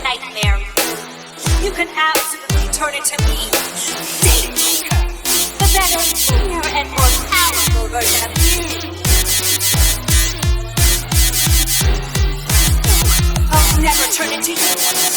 nightmare. You can absolutely turn into me, Danger, the better, cleaner, and more powerful version of you. I'll never turn into you.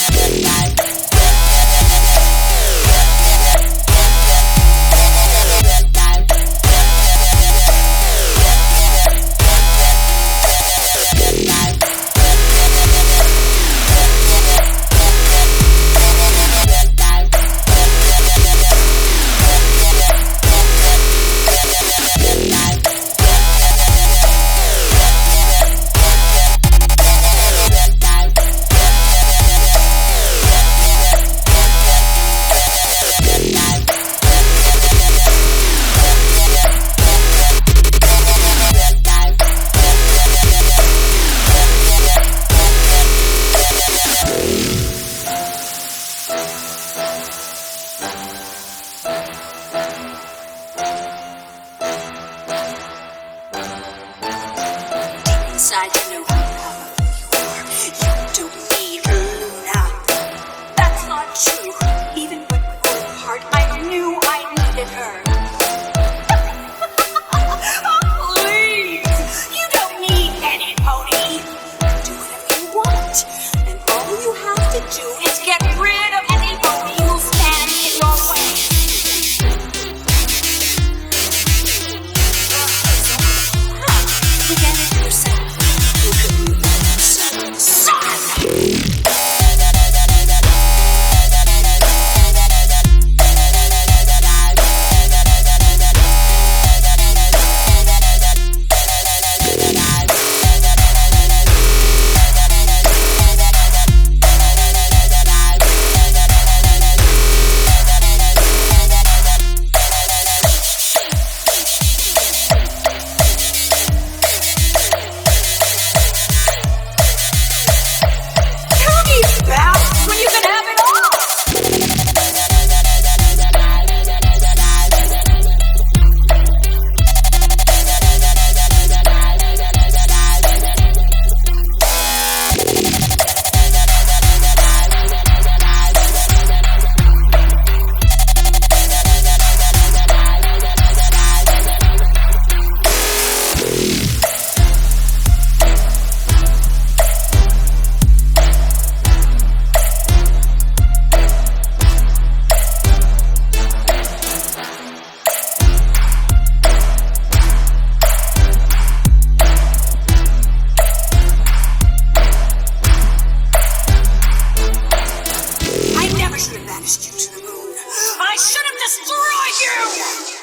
Inside, you know how powerful you are. You don't need Luna. That's not true. Even with full heart, I knew I needed her. Please, you don't need any pony. Do whatever you want, and all you have to do is get rid of any pony who'll stand in your way. Forget it yourself. I should have banished you to the moon. I should have destroyed you!